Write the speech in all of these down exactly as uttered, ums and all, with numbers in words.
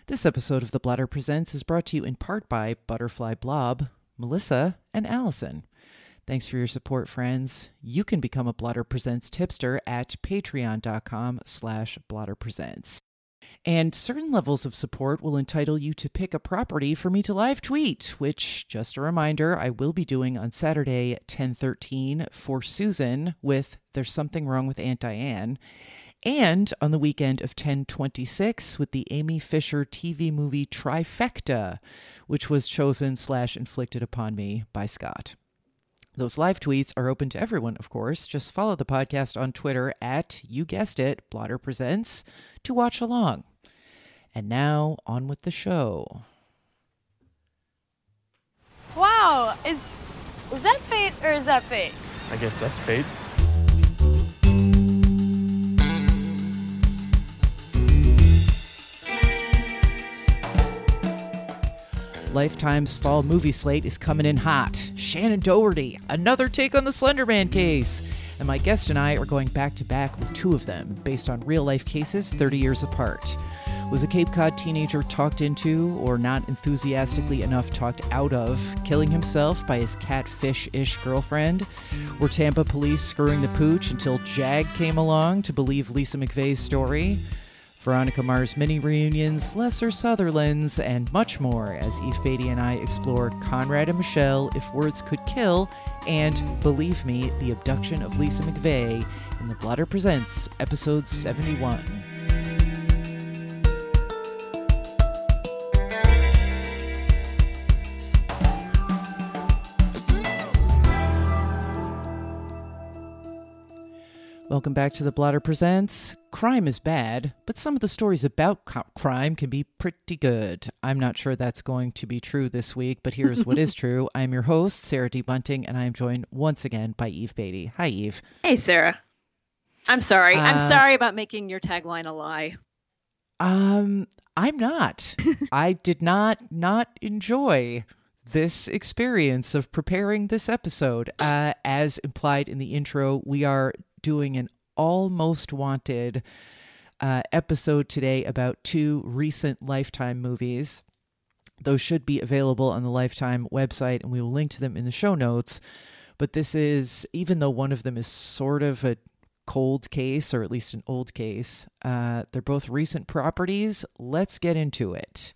This episode of The Blotter Presents is brought to you in part by Butterfly Blob, Melissa, and Allison. Thanks for your support, friends. You can become a Blotter Presents tipster at patreon.com slash blotterpresents. And certain levels of support will entitle you to pick a property for me to live tweet, which, just a reminder, I will be doing on Saturday, ten thirteen for Susan with There's Something Wrong with Aunt Diane, and on the weekend of ten twenty-six with the Amy Fisher T V movie Trifecta, which was chosen slash inflicted upon me by Scott. Those live tweets are open to everyone, of course. Just follow the podcast on Twitter at, you guessed it, Blotter Presents, to watch along. And now, on with the show. Wow, is is that fate or is that fate? I guess that's fate. Lifetime's fall movie slate is coming in hot. Shannen Doherty, another take on the Slender Man case. And my guest and I are going back to back with two of them, based on real-life cases thirty years apart. Was a Cape Cod teenager talked into, or not enthusiastically enough talked out of, killing himself by his catfish-ish girlfriend? Were Tampa police screwing the pooch until Jag came along to believe Lisa McVeigh's story? Veronica Mars mini reunions, Lesser Sutherlands, and much more as Eve Beatty and I explore Conrad and Michelle, If Words Could Kill, and, believe me, the abduction of Lisa McVeigh in The Blotter Presents, episode seventy-one. Welcome back to The Blotter Presents. Crime is bad, but some of the stories about co- crime can be pretty good. I'm not sure that's going to be true this week, but here's what is true. I'm your host, Sarah D. Bunting, and I am joined once again by Eve Beatty. Hi, Eve. Hey, Sarah. I'm sorry. Uh, I'm sorry about making your tagline a lie. Um, I'm not. I did not not enjoy this experience of preparing this episode. Uh, as implied in the intro, we are doing an almost wanted uh, episode today about two recent Lifetime movies. Those should be available on the Lifetime website, and we will link to them in the show notes. But this is, even though one of them is sort of a cold case, or at least an old case, uh, they're both recent properties. Let's get into it.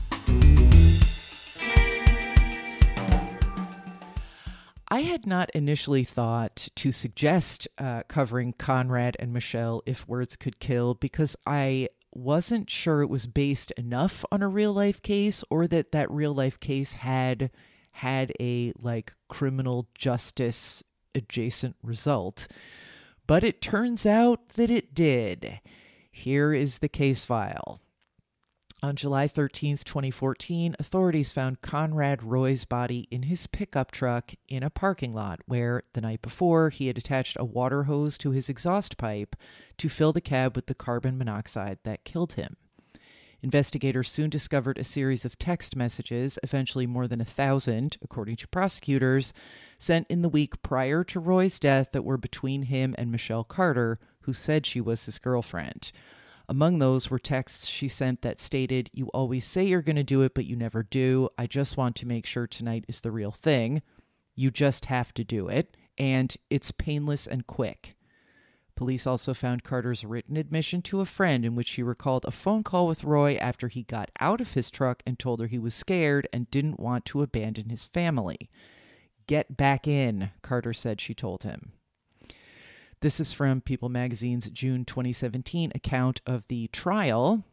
I had not initially thought to suggest uh, covering Conrad and Michelle, If Words Could Kill, because I wasn't sure it was based enough on a real life case, or that that real life case had had a like criminal justice adjacent result. But it turns out that it did. Here is the case file. On July thirteenth, twenty fourteen, authorities found Conrad Roy's body in his pickup truck in a parking lot where, the night before, he had attached a water hose to his exhaust pipe to fill the cab with the carbon monoxide that killed him. Investigators soon discovered a series of text messages, eventually more than a thousand, according to prosecutors, sent in the week prior to Roy's death that were between him and Michelle Carter, who said she was his girlfriend. Among those were texts she sent that stated, "You always say you're going to do it, but you never do. I just want to make sure tonight is the real thing. You just have to do it. And it's painless and quick." Police also found Carter's written admission to a friend in which she recalled a phone call with Roy after he got out of his truck and told her he was scared and didn't want to abandon his family. "Get back in," Carter said she told him. This is from People Magazine's June twenty seventeen account of the trial.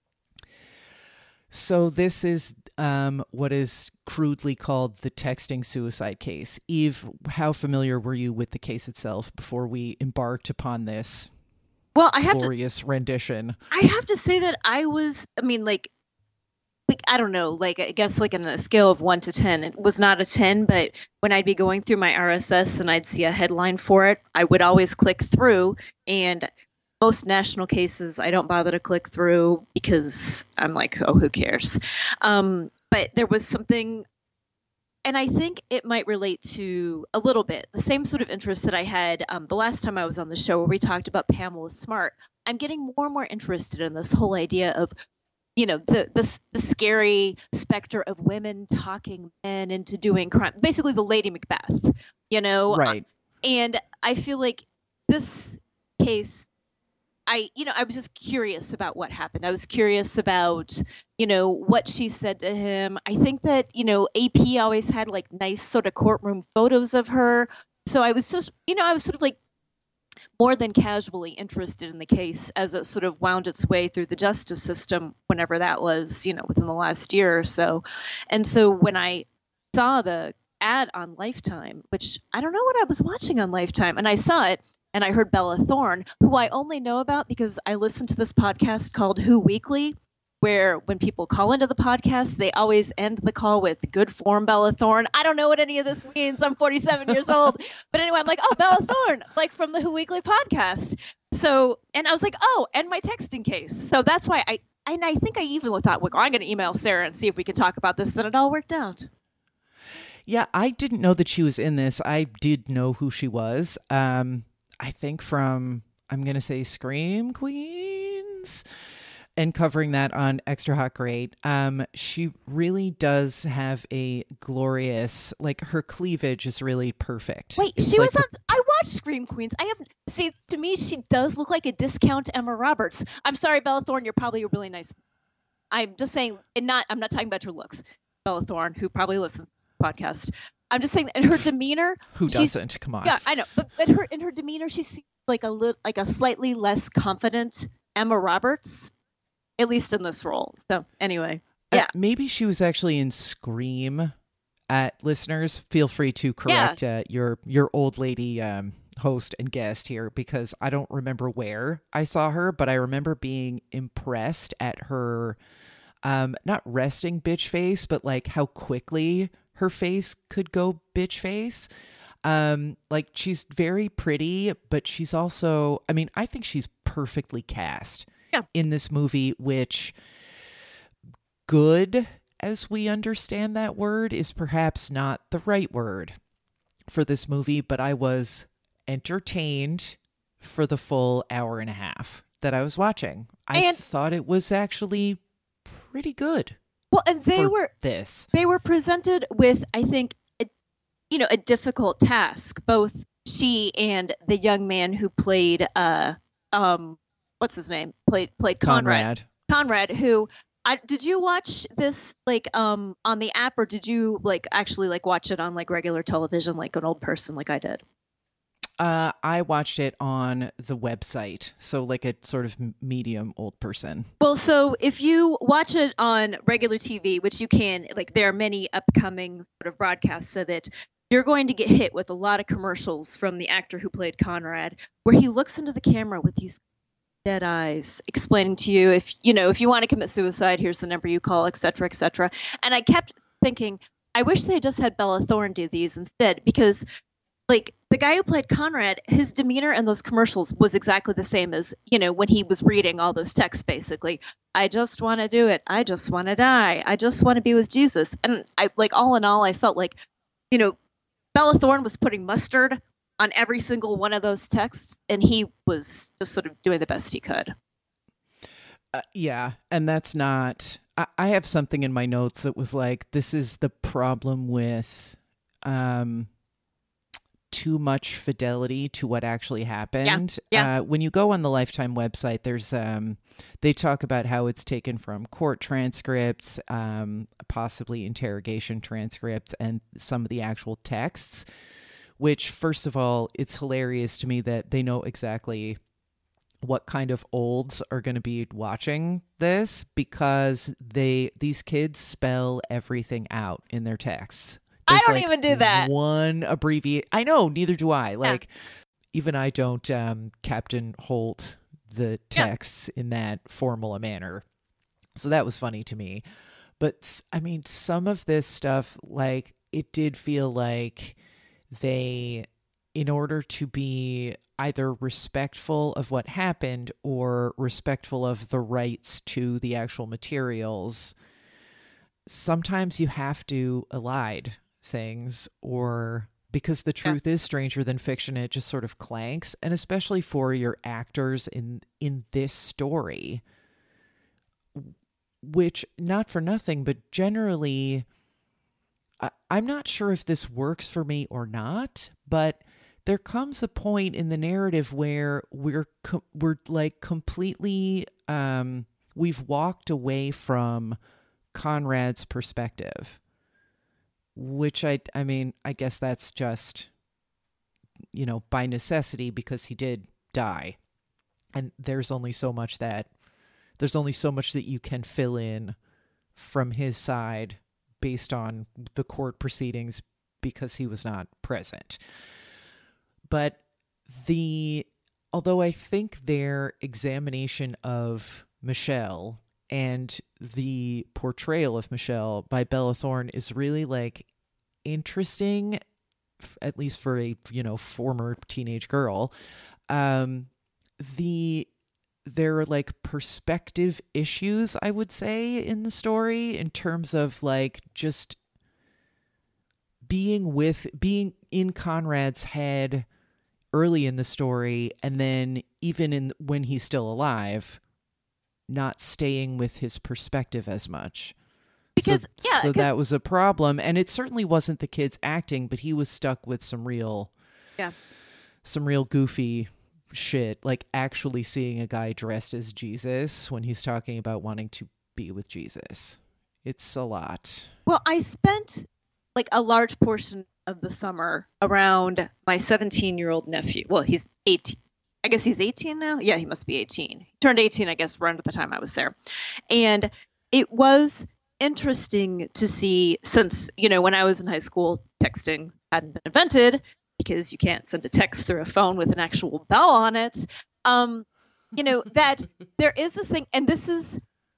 So this is um, what is crudely called the texting suicide case. Eve, how familiar were you with the case itself before we embarked upon this Well, I have glorious to, rendition? I have to say that I was, I mean, like, like, I don't know, like, I guess like on a scale of one to ten, it was not a ten, but when I'd be going through my R S S and I'd see a headline for it, I would always click through, and most national cases, I don't bother to click through because I'm like, oh, who cares? Um, but there was something, and I think it might relate to a little bit the same sort of interest that I had um, the last time I was on the show where we talked about Pamela Smart. I'm getting more and more interested in this whole idea of you know, the, the the scary specter of women talking men into doing crime, basically the Lady Macbeth, you know. Right. And I feel like this case, I, you know, I was just curious about what happened. I was curious about, you know, what she said to him. I think that, you know, A P always had like nice sort of courtroom photos of her. So I was just, you know, I was sort of like more than casually interested in the case as it sort of wound its way through the justice system, whenever that was, you know, within the last year or so. And so when I saw the ad on Lifetime, which I don't know what I was watching on Lifetime, and I saw it, and I heard Bella Thorne, who I only know about because I listened to this podcast called Who Weekly, where when people call into the podcast, they always end the call with "good form, Bella Thorne." I don't know what any of this means. I'm forty-seven years old. But anyway, I'm like, oh, Bella Thorne, like from the Who Weekly podcast. So, and I was like, oh, and my texting case. So that's why I, and I think I even thought, well, I'm going to email Sarah and see if we can talk about this. Then it all worked out. Yeah, I didn't know that she was in this. I did know who she was. Um, I think from, I'm going to say Scream Queens, and covering that on Extra Hot Great. Um, she really does have a glorious, like her cleavage is really perfect. Wait, It's she like was the- on, I watched Scream Queens. I have, see, to me, she does look like a discount Emma Roberts. I'm sorry, Bella Thorne, you're probably a really nice, I'm just saying, and not, I'm not talking about your looks, Bella Thorne, who probably listens to the podcast. I'm just saying, in her demeanor, Who she's- doesn't? Come on. Yeah, I know, but but her in her demeanor, she seems like a little, like a slightly less confident Emma Roberts, at least in this role. So anyway, Uh, yeah, maybe she was actually in Scream. Uh, listeners, feel free to correct uh, your your old lady um, host and guest here, because I don't remember where I saw her, but I remember being impressed at her, um, not resting bitch face, but like how quickly her face could go bitch face. Um, like she's very pretty, but she's also, I mean, I think she's perfectly cast Yeah. in this movie, which good, as we understand that word, is perhaps not the right word for this movie, but I was entertained for the full hour and a half that I was watching. I And- thought it was actually pretty good well, and they for were this. they were presented with, I think, a, you know, a difficult task. Both she and the young man who played, uh, um, what's his name? Played played Conrad. Conrad. Conrad, who. I, did you watch this like um on the app, or did you like actually like watch it on like regular television like an old person like I did? Uh, I watched it on the website, so like a sort of medium old person. Well, so if you watch it on regular T V, which you can, like there are many upcoming sort of broadcasts of it, you're going to get hit with a lot of commercials from the actor who played Conrad, where he looks into the camera with these dead eyes, explaining to you, if you know, if you want to commit suicide, here's the number you call, et cetera, et cetera. And I kept thinking, I wish they had just had Bella Thorne do these instead, because like the guy who played Conrad, his demeanor in those commercials was exactly the same as, you know, when he was reading all those texts, basically. I just want to do it. I just want to die. I just want to be with Jesus. And I, like, all in all, I felt like, you know, Bella Thorne was putting mustard on every single one of those texts, and he was just sort of doing the best he could. Uh, yeah, and that's not. I, I have something in my notes that was like, this is the problem with um, too much fidelity to what actually happened. yeah. Uh, when you go on the Lifetime website, there's um, they talk about how it's taken from court transcripts, um, possibly interrogation transcripts, and some of the actual texts. Which, first of all, it's hilarious to me that they know exactly what kind of olds are going to be watching this, because they these kids spell everything out in their texts. I There's, don't like, even do that. One abbreviate. I know, neither do I. Like, even I don't um, Captain Holt the texts in that formal a manner. So that was funny to me. But s- I mean, some of this stuff, like, it did feel like they, in order to be either respectful of what happened or respectful of the rights to the actual materials, sometimes you have to elide things, or because the truth is stranger than fiction, it just sort of clanks. And especially for your actors in in this story, which, not for nothing, but generally, I, I'm not sure if this works for me or not, but there comes a point in the narrative where we're co- we're like completely um, we've walked away from Conrad's perspective, which I I mean I guess that's just, you know, by necessity, because he did die, and there's only so much that there's only so much that you can fill in from his side based on the court proceedings because he was not present. But the, although I think their examination of Michelle and the portrayal of Michelle by Bella Thorne is really like interesting, at least for a, you know, former teenage girl, um, the, there are like perspective issues, I would say, in the story in terms of like just being with, being in Conrad's head early in the story, and then even in when he's still alive, not staying with his perspective as much. Because so, yeah, so that was a problem, and it certainly wasn't the kid's acting, but he was stuck with some real, yeah, some real goofy shit, like actually seeing a guy dressed as Jesus when he's talking about wanting to be with Jesus. It's a lot. Well, I spent like a large portion of the summer around my seventeen-year-old nephew. Well, he's eighteen. I guess he's eighteen now. Yeah, he must be eighteen. He turned eighteen, I guess, around the time I was there. And it was interesting to see, since, you know, when I was in high school, texting hadn't been invented because you can't send a text through a phone with an actual bell on it. Um, you know, that there is this thing, and this is,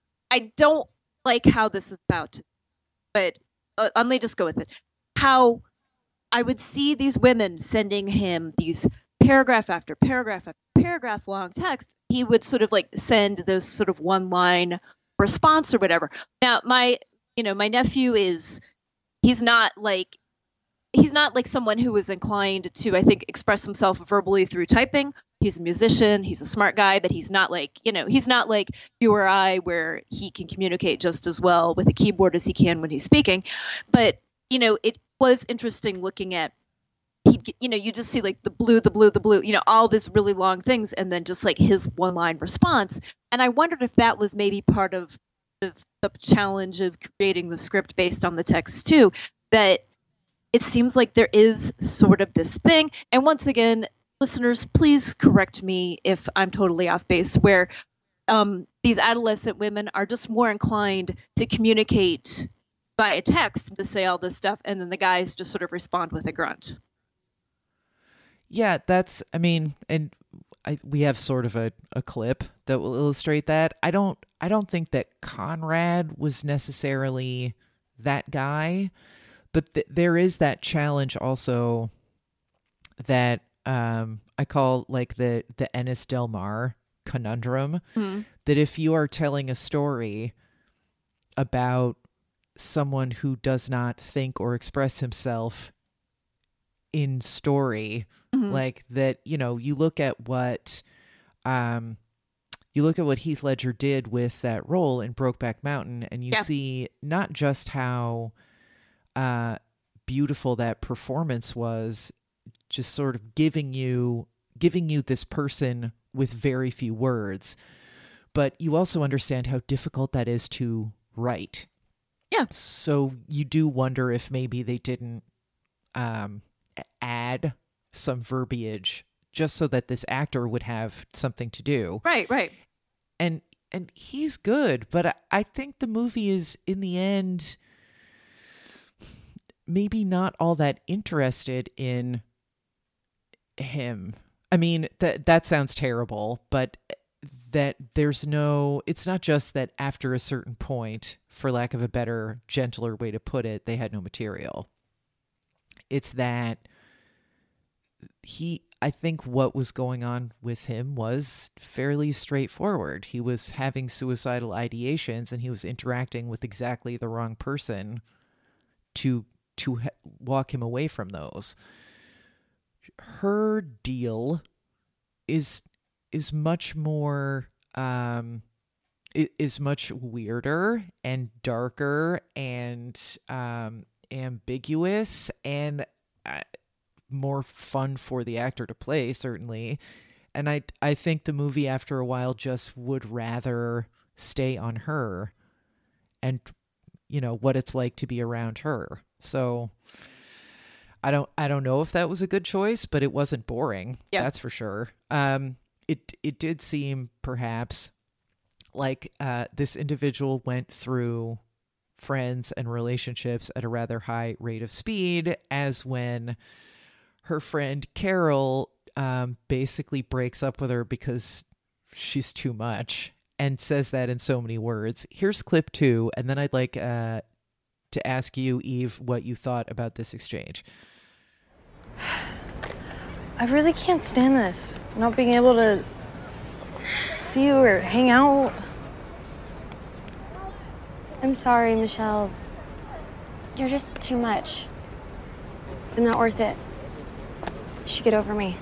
I don't like how this is about to, but uh, let me just go with it. How I would see these women sending him these paragraph after paragraph after paragraph long text. He would sort of like send those sort of one line response or whatever. Now, my, you know, my nephew is, he's not like, he's not like someone who is inclined to, I think, express himself verbally through typing. He's a musician. He's a smart guy, but he's not like, you know, he's not like you or I, where he can communicate just as well with a keyboard as he can when he's speaking. But, you know, it was interesting looking at, he, you know, you just see like the blue, the blue, the blue, you know, all these really long things, and then just like his one line response. And I wondered if that was maybe part of, of the challenge of creating the script based on the text too, that it seems like there is sort of this thing. And once again, listeners, please correct me if I'm totally off base, where um, these adolescent women are just more inclined to communicate via text, to say all this stuff, and then the guys just sort of respond with a grunt. Yeah, that's, I mean, and I, we have sort of a, a clip that will illustrate that. I don't, I don't think that Conrad was necessarily that guy, but th- there is that challenge also that um, I call like the, the Ennis Del Mar conundrum, mm-hmm. that if you are telling a story about someone who does not think or express himself in story, mm-hmm. like that, you know, you look at what, um, you look at what Heath Ledger did with that role in Brokeback Mountain, and you yeah. see not just how uh, beautiful that performance was, just sort of giving you, giving you this person with very few words, but you also understand how difficult that is to write. Yeah. So you do wonder if maybe they didn't um, add some verbiage just so that this actor would have something to do. Right, right. And and he's good, but I, I think the movie is, in the end, maybe not all that interested in him. I mean, that that sounds terrible, but that there's no, it's not just that after a certain point, for lack of a better, gentler way to put it, they had no material. It's that he, I think what was going on with him was fairly straightforward. He was having suicidal ideations, and he was interacting with exactly the wrong person to to ha- walk him away from those. Her deal is is much more um is much weirder and darker and um, ambiguous and uh, more fun for the actor to play, certainly. And I I think the movie after a while just would rather stay on her and, you know, what it's like to be around her. So I don't I don't know if that was a good choice, but it wasn't boring. Yeah. That's for sure. Um, it it did seem perhaps like uh, this individual went through friends and relationships at a rather high rate of speed, as when her friend Carol um, basically breaks up with her because she's too much and says that in so many words. Here's clip two, and then I'd like uh, to ask you, Eve, what you thought about this exchange. I really can't stand this. Not being able to see you or hang out. I'm sorry, Michelle. You're just too much. I'm not worth it. You should get over me.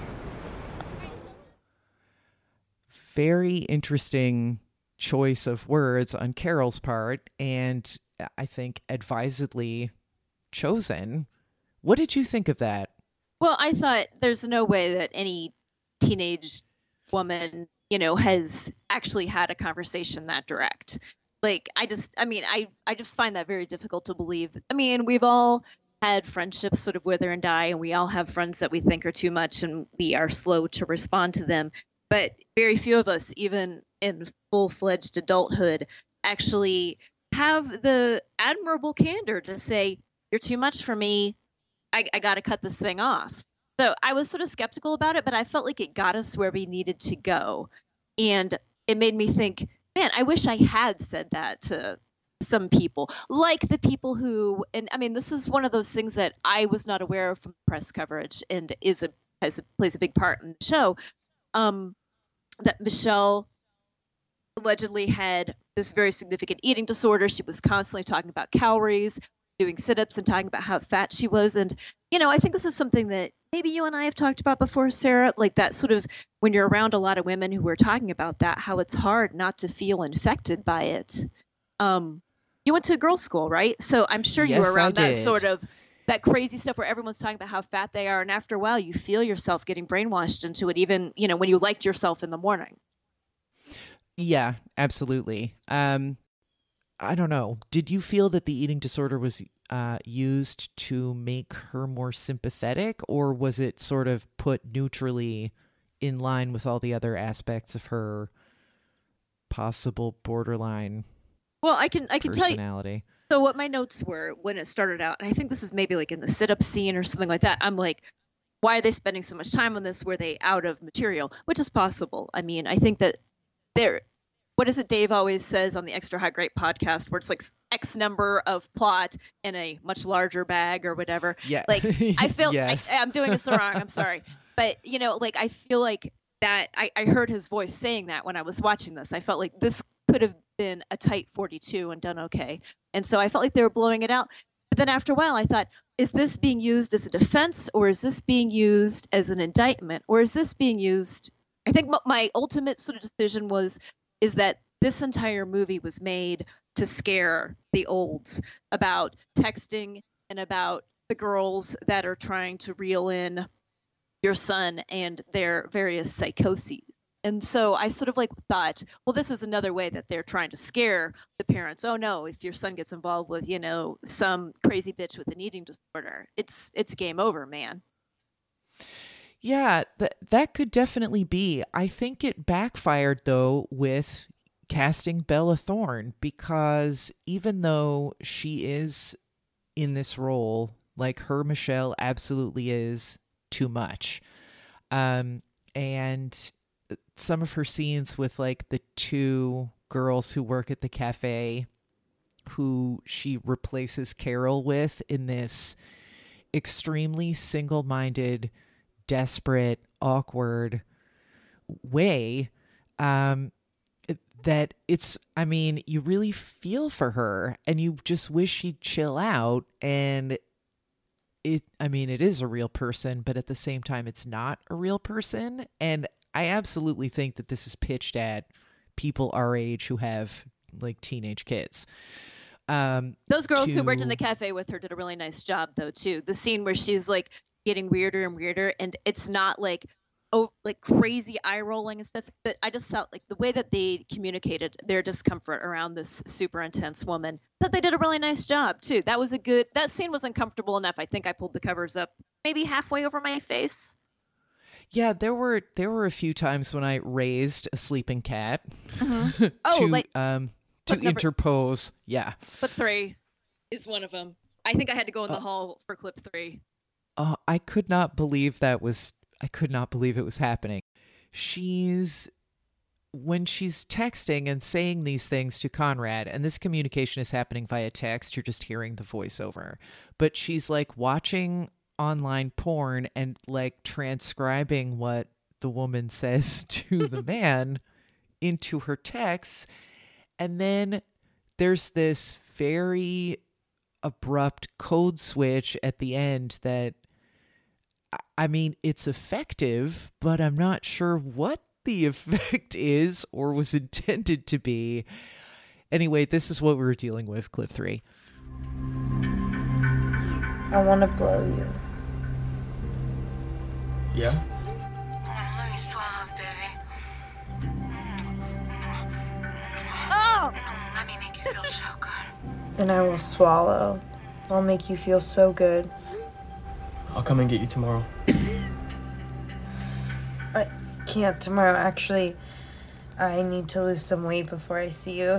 Very interesting choice of words on Carol's part, and I think advisedly chosen. What did you think of that? Well, I thought there's no way that any teenage woman, you know, has actually had a conversation that direct. Like, I just, I mean, I, I just find that very difficult to believe. I mean, we've all had friendships sort of wither and die, and we all have friends that we think are too much, and we are slow to respond to them. But very few of us, even in full-fledged adulthood, actually have the admirable candor to say, you're too much for me. I, I got to cut this thing off. So I was sort of skeptical about it, but I felt like it got us where we needed to go. And it made me think, man, I wish I had said that to some people, like the people who, and I mean, this is one of those things that I was not aware of from press coverage and is a, has a, plays a big part in the show, um, that Michelle allegedly had this very significant eating disorder. She was constantly talking about calories, doing sit-ups and talking about how fat she was. And, you know, I think this is something that maybe you and I have talked about before, Sarah, like that sort of when you're around a lot of women who are talking about that, how it's hard not to feel infected by it. Um, you went to girls' school, right? So I'm sure you yes, were around I that did. sort of that crazy stuff where everyone's talking about how fat they are. And after a while, you feel yourself getting brainwashed into it, even, you know, when you liked yourself in the morning. Yeah, absolutely. Um, I don't know. Did you feel that the eating disorder was uh, used to make her more sympathetic, or was it sort of put neutrally in line with all the other aspects of her possible borderline Well, I can I can tell you. personality? So what my notes were when it started out, and I think this is maybe like in the sit-up scene or something like that. I'm like, why are they spending so much time on this? Were they out of material? Which is possible. I mean, I think that there. What is it Dave always says on the Extra Hot Great podcast, where it's like X number of plot in a much larger bag or whatever? Yeah. Like I feel yes. I, I'm doing it so wrong. I'm sorry, but you know, like I feel like that. I, I heard his voice saying that when I was watching this. I felt like this could have been a tight forty-two and done okay, and so I felt like they were blowing it out. But then after a while, I thought, is this being used as a defense, or is this being used as an indictment, or is this being used? I think my ultimate sort of decision was. Is that this entire movie was made to scare the olds about texting and about the girls that are trying to reel in your son and their various psychoses. And so I sort of like thought, well, this is another way that they're trying to scare the parents. Oh no, if your son gets involved with, you know, some crazy bitch with an eating disorder, it's it's game over, man. Yeah, that that could definitely be. I think it backfired, though, with casting Bella Thorne, because even though she is in this role, like her Michelle absolutely is too much. Um, and some of her scenes with like the two girls who work at the cafe who she replaces Carol with in this extremely single-minded, desperate, awkward way, um, that it's, I mean, you really feel for her and you just wish she'd chill out. And it, I mean, it is a real person, but at the same time, it's not a real person. And I absolutely think that this is pitched at people our age who have like teenage kids. Um, Those girls to... who worked in the cafe with her did a really nice job, though, too. The scene where she's like getting weirder and weirder, and it's not like oh like crazy eye rolling and stuff. But I just felt like the way that they communicated their discomfort around this super intense woman, that they did a really nice job too. That was a good. That scene was uncomfortable enough. I think I pulled the covers up maybe halfway over my face. Yeah, there were there were a few times when I raised a sleeping cat Mm-hmm. Oh, to like um to number- interpose. Yeah, clip three is one of them. I think I had to go in the uh, hall for clip three. Uh, I could not believe that was. I could not believe it was happening. She's when she's texting and saying these things to Conrad, and this communication is happening via text. You're just hearing the voiceover, but she's like watching online porn and like transcribing what the woman says to the man into her texts. And then there's this very abrupt code switch at the end that, I mean, it's effective, but I'm not sure what the effect is or was intended to be. Anyway, this is what we were dealing with, clip three. I want to blow you. Yeah? Let me swallow, baby. Oh! Let me make you feel so good. And I will swallow. I'll make you feel so good. I'll come and get you tomorrow. I can't tomorrow. Actually, I need to lose some weight before I see you.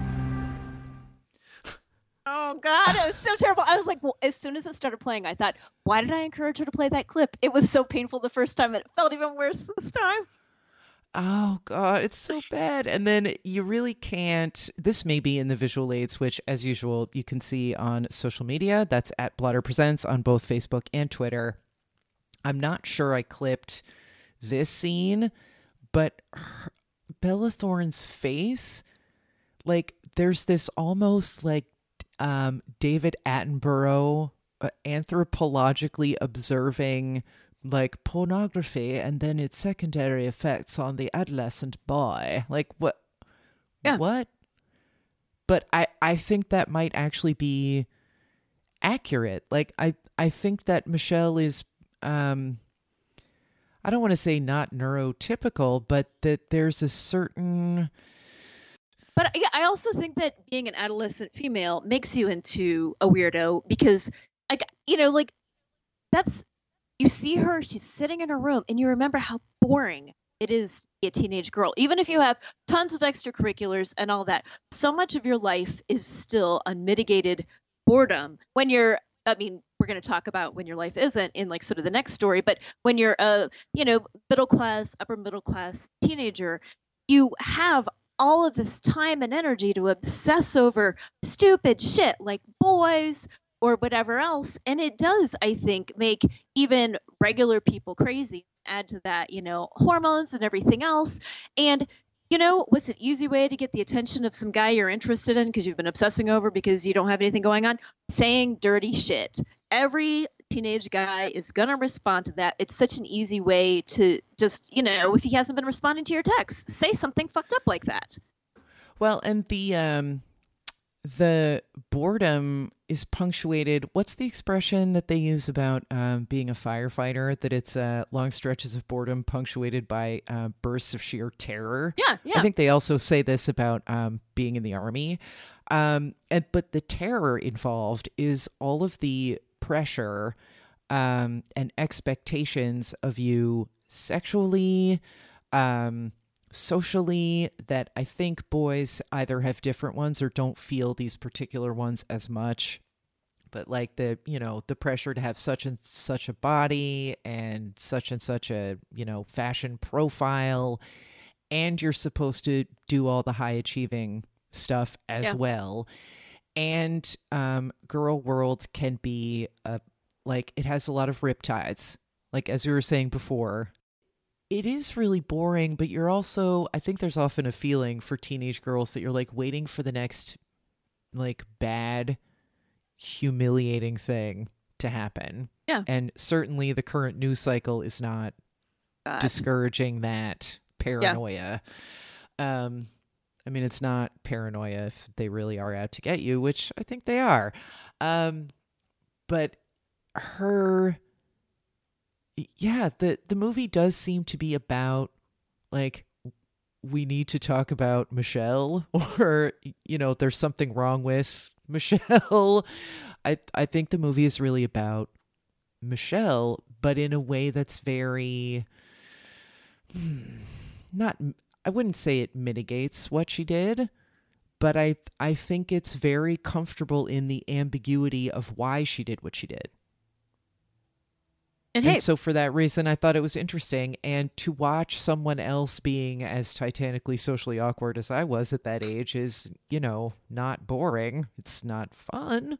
Oh, God, it was so terrible. I was like, well, as soon as it started playing, I thought, why did I encourage her to play that clip? It was so painful the first time, and it felt even worse this time. Oh, God, it's so bad. And then you really can't. This may be in the visual aids, which, as usual, you can see on social media. That's at Blotter Presents on both Facebook and Twitter. I'm not sure I clipped this scene, but her, Bella Thorne's face, like, there's this almost like um, David Attenborough uh, anthropologically observing like pornography and then its secondary effects on the adolescent boy. Like what? Yeah. What? But I, I think that might actually be accurate. Like I, I think that Michelle is, um, I don't want to say not neurotypical, but that there's a certain. But yeah, I also think that being an adolescent female makes you into a weirdo because, like, you know, like that's. You see her, she's sitting in her room, and you remember how boring it is to be a teenage girl. Even if you have tons of extracurriculars and all that, so much of your life is still unmitigated boredom. When you're, I mean, we're going to talk about when your life isn't in like sort of the next story, but when you're a, you know, middle class, upper middle class teenager, you have all of this time and energy to obsess over stupid shit like boys, or whatever else. And it does, I think, make even regular people crazy. Add to that, you know, hormones and everything else. And, you know, what's an easy way to get the attention of some guy you're interested in because you've been obsessing over because you don't have anything going on? Saying dirty shit. Every teenage guy is going to respond to that. It's such an easy way to just, you know, if he hasn't been responding to your texts, say something fucked up like that. Well, and the, um, the boredom is punctuated. What's the expression that they use about um, being a firefighter? That it's uh, long stretches of boredom punctuated by uh, bursts of sheer terror. Yeah, yeah. I think they also say this about um, being in the army. Um, and, but the terror involved is all of the pressure um, and expectations of you sexually, um, socially, that I think boys either have different ones or don't feel these particular ones as much. But like the, you know, the pressure to have such and such a body and such and such a, you know, fashion profile, and you're supposed to do all the high achieving stuff as Yeah. well. And um, Girl World can be a, like, it has a lot of riptides. Like, as we were saying before, it is really boring, but you're also, I think there's often a feeling for teenage girls that you're like waiting for the next like bad, humiliating thing to happen. Yeah. And certainly the current news cycle is not God. discouraging that paranoia. Um, I mean, it's not paranoia if they really are out to get you, which I think they are. Um, but her, yeah, the, the movie does seem to be about, like, we need to talk about Michelle, or, you know, there's something wrong with Michelle. I I think the movie is really about Michelle, but in a way that's very, not, I wouldn't say it mitigates what she did, but I I think it's very comfortable in the ambiguity of why she did what she did. And, And hey, so for that reason, I thought it was interesting. And to watch someone else being as titanically socially awkward as I was at that age is, you know, not boring. It's not fun.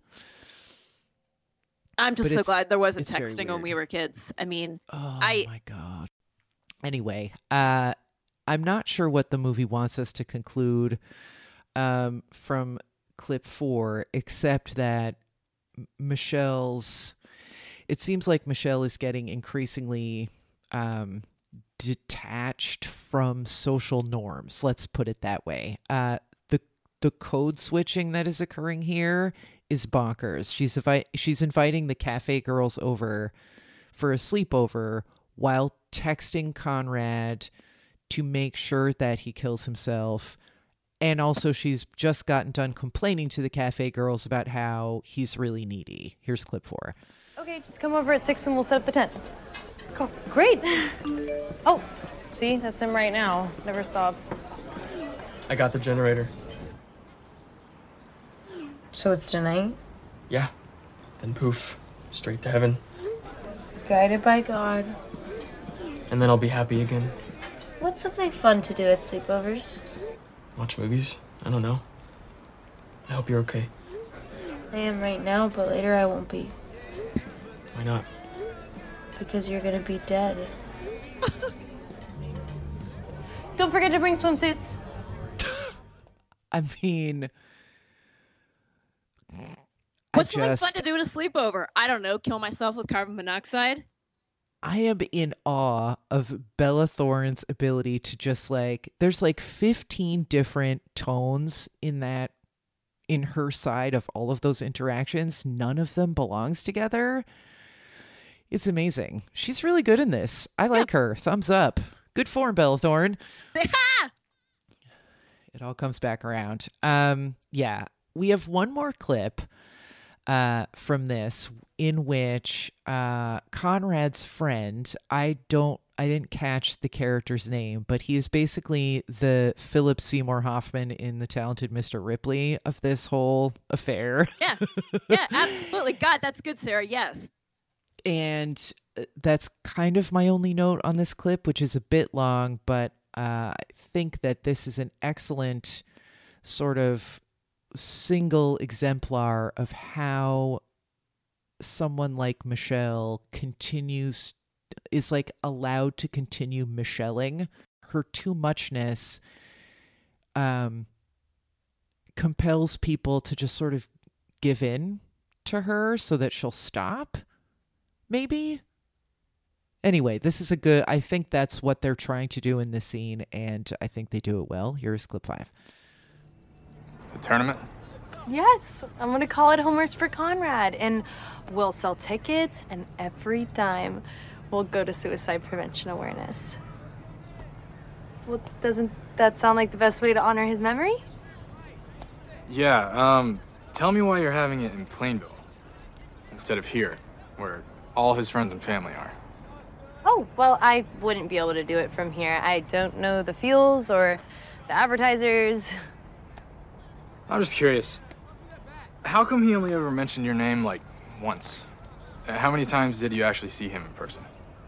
I'm just but so it's- glad there wasn't it's very texting when weird. we were kids. I mean, Oh, I- my God. Anyway, uh, I'm not sure what the movie wants us to conclude um, from clip four, except that M- Michelle's... It seems like Michelle is getting increasingly um, detached from social norms. Let's put it that way. Uh, the the code switching that is occurring here is bonkers. She's invi- she's inviting the cafe girls over for a sleepover while texting Conrad to make sure that he kills himself. And also she's just gotten done complaining to the cafe girls about how he's really needy. Here's clip four. Okay, just come over at six and we'll set up the tent. Cool. Great. Oh, see, that's him right now. Never stops. I got the generator. So it's tonight? Yeah. Then poof, straight to heaven. Guided by God. And then I'll be happy again. What's something fun to do at sleepovers? Watch movies? I don't know. I hope you're okay. I am right now, but later I won't be. Why not? Because you're gonna be dead. Don't forget to bring swimsuits. I mean, what's I something just, fun to do at a sleepover? I don't know. Kill myself with carbon monoxide? I am in awe of Bella Thorne's ability to just like, there's like fifteen different tones in that, in her side of all of those interactions. None of them belongs together. It's amazing. She's really good in this. I like her. Thumbs up. Good form, Bella Thorne. It all comes back around. Um, yeah, we have one more clip uh, from this in which uh, Conrad's friend, I don't, I didn't catch the character's name, but he is basically the Philip Seymour Hoffman in The Talented Mister Ripley of this whole affair. Yeah. Yeah, absolutely. God, that's good, Sarah. Yes. And that's kind of my only note on this clip, which is a bit long, but uh, I think that this is an excellent sort of single exemplar of how someone like Michelle continues, is like allowed to continue Michelling. Her too muchness um, compels people to just sort of give in to her so that she'll stop. Maybe. Anyway, this is a good, I think that's what they're trying to do in this scene, and I think they do it well. Here's clip five. The tournament? Yes, I'm gonna call it Homers for Conrad, and we'll sell tickets, and every dime will go to suicide prevention awareness. Well, doesn't that sound like the best way to honor his memory? Yeah, um, tell me why you're having it in Plainville instead of here, where all his friends and family are. Oh, well, I wouldn't be able to do it from here. I don't know the fuels or the advertisers. I'm just curious. How come he only ever mentioned your name, like, once? Uh, How many times did you actually see him in person?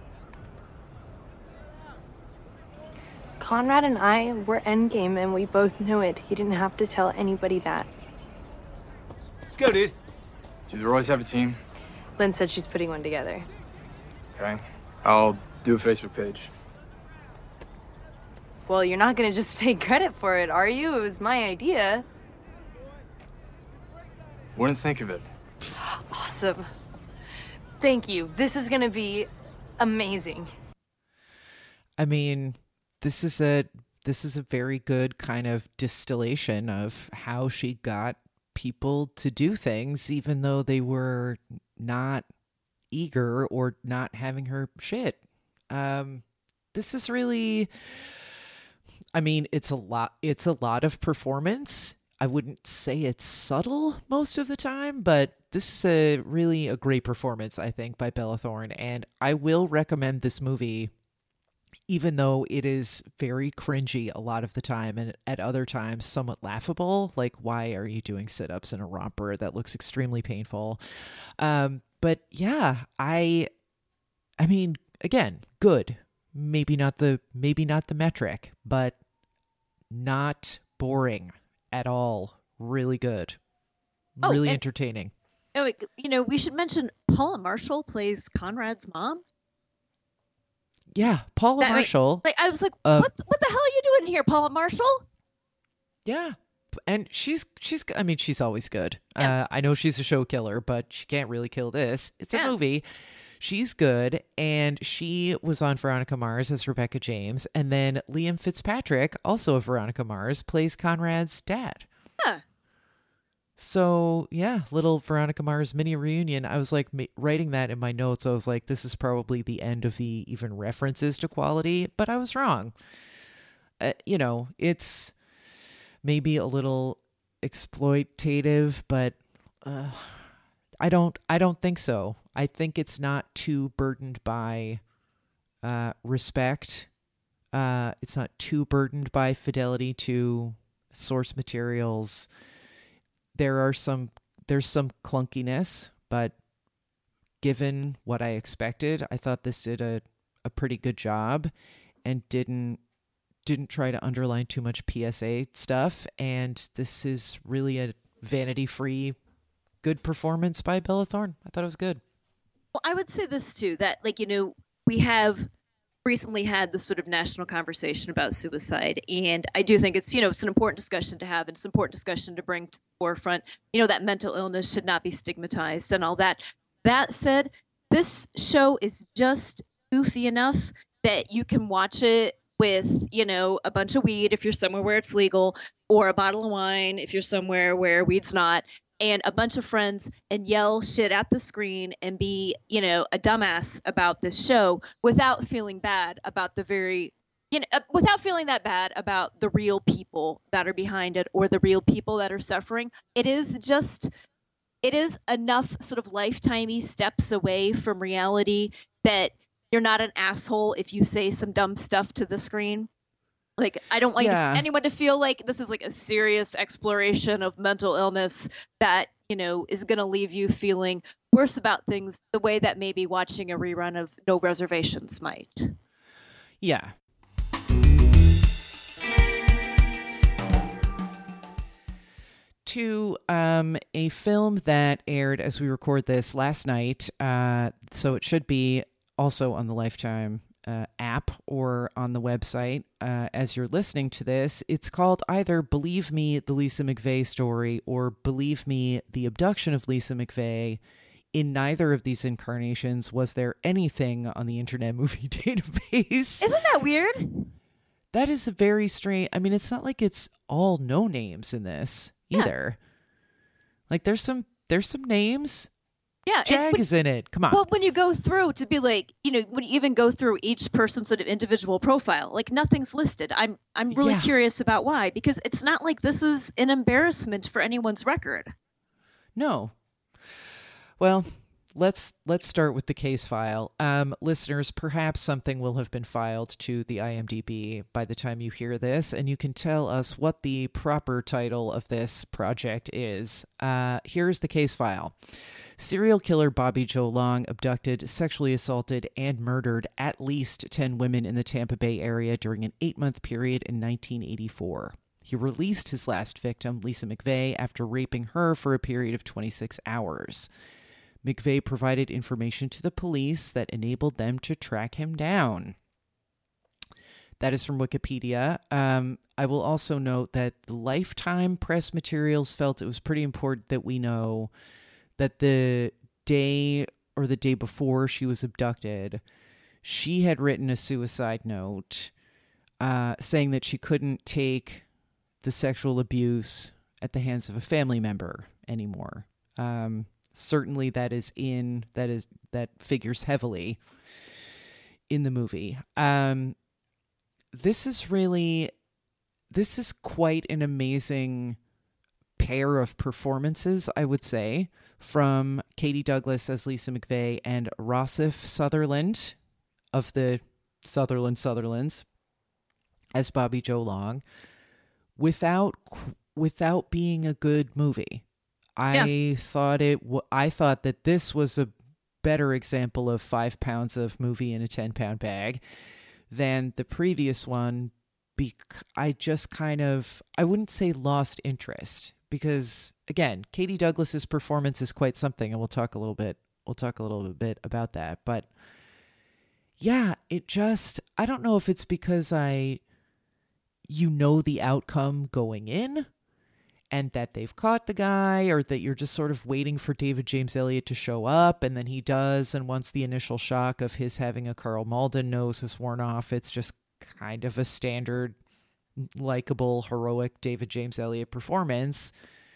Conrad and I were endgame, and we both knew it. He didn't have to tell anybody that. Let's go, dude. Do the Roys have a team? Lynn said she's putting one together. Okay. I'll do a Facebook page. Well, you're not gonna just take credit for it, are you? It was my idea. Wouldn't think of it. Awesome. Thank you. This is gonna be amazing. I mean, this is a this is a very good kind of distillation of how she got people to do things, even though they were not eager or not having her shit. Um, this is really, I mean, it's a lot, it's a lot of performance. I wouldn't say it's subtle most of the time, but this is a really a great performance, I think, by Bella Thorne. And I will recommend this movie, even though it is very cringy a lot of the time and at other times somewhat laughable. Like, why are you doing sit-ups in a romper? That looks extremely painful. Um, but yeah, I, I mean, again, good. Maybe not the, maybe not the metric, but not boring at all. Really good. Oh, really and- entertaining. Oh, you know, we should mention Paula Marshall plays Conrad's mom. Yeah, Paula That- I mean, Marshall. Like, I was like, Uh, what? What the hell are you doing here, Paula Marshall? Yeah. And she's, she's, I mean, she's always good. Yeah. Uh, I know she's a show killer, but she can't really kill this. It's a Yeah. movie. She's good. And she was on Veronica Mars as Rebecca James. And then Liam Fitzpatrick, also of Veronica Mars, plays Conrad's dad. Huh. So, yeah, little Veronica Mars mini reunion. I was like ma- writing that in my notes. I was like, this is probably the end of the even references to quality, but I was wrong. Uh, you know, it's maybe a little exploitative, but uh, I don't I don't think so. I think it's not too burdened by uh, respect. Uh, it's not too burdened by fidelity to source materials. There are some, there's some clunkiness, but given what I expected, I thought this did a, a pretty good job and didn't, didn't try to underline too much P S A stuff. And this is really a vanity-free, good performance by Bella Thorne. I thought it was good. Well, I would say this too, that, like, you know, we have recently had this sort of national conversation about suicide, and I do think it's, you know, it's an important discussion to have, and it's an important discussion to bring to the forefront, you know, that mental illness should not be stigmatized and all that. That said, this show is just goofy enough that you can watch it with, you know, a bunch of weed if you're somewhere where it's legal, or a bottle of wine if you're somewhere where weed's not, and a bunch of friends, and yell shit at the screen and be, you know, a dumbass about this show without feeling bad about the very, you know, uh, without feeling that bad about the real people that are behind it or the real people that are suffering. It is just, it is enough sort of lifetimey steps away from reality that you're not an asshole if you say some dumb stuff to the screen. Like, I don't want Yeah. anyone to feel like this is like a serious exploration of mental illness that, you know, is going to leave you feeling worse about things the way that maybe watching a rerun of No Reservations might. Yeah. To um, a film that aired as we record this last night. Uh, so it should be also on the Lifetime uh, app or on the website uh, as you're listening to this. It's called either Believe Me, the Lisa McVeigh Story, or Believe Me, the Abduction of Lisa McVeigh. In neither of these incarnations was there anything on the Internet Movie Database. Isn't that weird? That is a very strange. I mean, it's not like it's all no names in this either. Yeah. Like there's some there's some names. Yeah, Jag when, is in it. Come on. Well, when you go through to be like, you know, when you even go through each person's sort of individual profile, like nothing's listed. I'm I'm really Yeah. curious about why, because it's not like this is an embarrassment for anyone's record. No. Well, let's let's start with the case file. Um, listeners, perhaps something will have been filed to the I M D B by the time you hear this, and you can tell us what the proper title of this project is. Uh, here's the case file. Serial killer Bobby Joe Long abducted, sexually assaulted, and murdered at least ten women in the Tampa Bay area during an eight-month period in nineteen eighty-four. He released his last victim, Lisa McVeigh, after raping her for a period of twenty-six hours. McVeigh provided information to the police that enabled them to track him down. That is from Wikipedia. Um, I will also note that the Lifetime press materials felt it was pretty important that we know that the day or the day before she was abducted, she had written a suicide note uh, saying that she couldn't take the sexual abuse at the hands of a family member anymore. Um, certainly that is in, that is, that figures heavily in the movie. Um, this is really, this is quite an amazing pair of performances, I would say, from Katie Douglas as Lisa McVey and Rossif Sutherland of the Sutherland Sutherlands as Bobby Joe Long, without without being a good movie. I yeah. thought it. W- I thought that this was a better example of five pounds of movie in a ten pound bag than the previous one. Be- I just kind of, I wouldn't say lost interest, because again, Katie Douglas's performance is quite something, and we'll talk a little bit. We'll talk a little bit about that, but yeah, it just, I don't know if it's because I, you know, the outcome going in, and that they've caught the guy, or that you're just sort of waiting for David James Elliott to show up, and then he does, and once the initial shock of his having a Carl Malden nose has worn off, it's just kind of a standard, likable, heroic David James Elliott performance.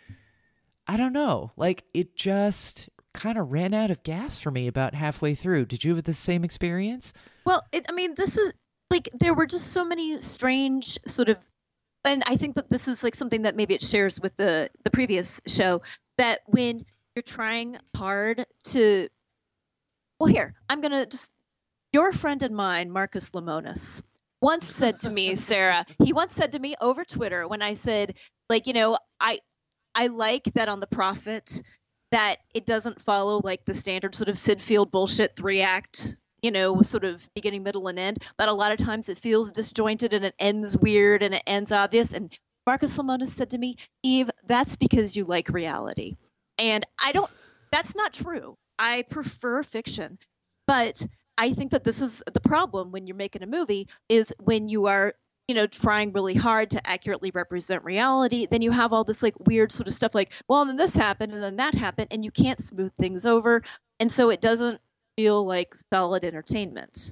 I don't know. Like, it just kind of ran out of gas for me about halfway through. Did you have the same experience? Well, it, I mean, this is, like, there were just so many strange sort of, and I think that this is like something that maybe it shares with the the previous show, that when you're trying hard to, well, here, I'm going to just, your friend and mine, Marcus Lemonis, once said to me, Sarah, he once said to me over Twitter when I said, like, you know, I, I like that on The Prophet, that it doesn't follow like the standard sort of Sid Field bullshit three act, you know, sort of beginning, middle, and end. But a lot of times it feels disjointed and it ends weird and it ends obvious. And Marcus Lemonis said to me, Eve, that's because you like reality. And I don't, that's not true. I prefer fiction. But I think that this is the problem when you're making a movie, is when you are, you know, trying really hard to accurately represent reality, then you have all this like weird sort of stuff like, well, then this happened and then that happened, and you can't smooth things over. And so it doesn't feel like solid entertainment.